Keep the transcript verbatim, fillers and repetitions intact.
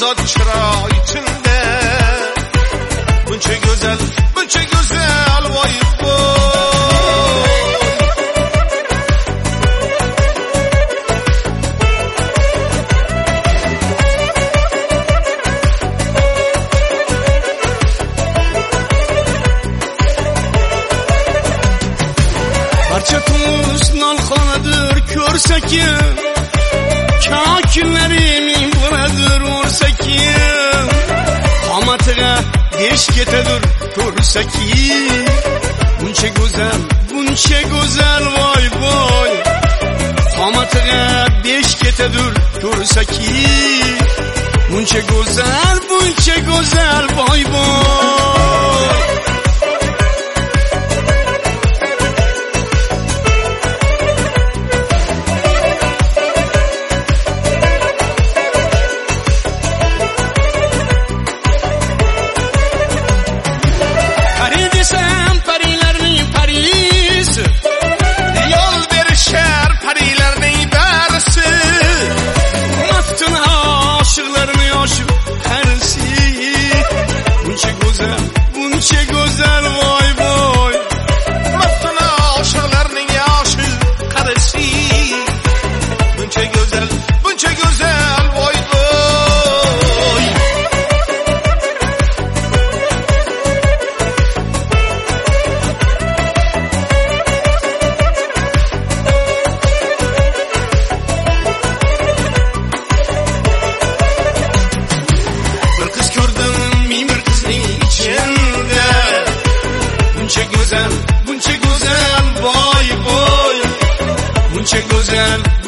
azad çıra içinde. Bunca güzel, bunca güzel vay vay. Barcha tuz nolxonadir ko'rsakim, kakillerim buradir o'rsakim, qomatiga besh ketadir ko'rsakim. Buncha go'zal, buncha go'zal voy voy, qomatiga besh ketadir ko'rsakim. Buncha go'zal, buncha go'zal voy voy. Buncha go'zal voy voy, Maftuna oshiqlarning yoshi qarisi. Buncha go'zal, buncha go'zal voy voy. Bir qiz ko'rdim, men bir qizning ichida. Buncha go'zal, buncha go'zal voy voy. Buncha go'zal,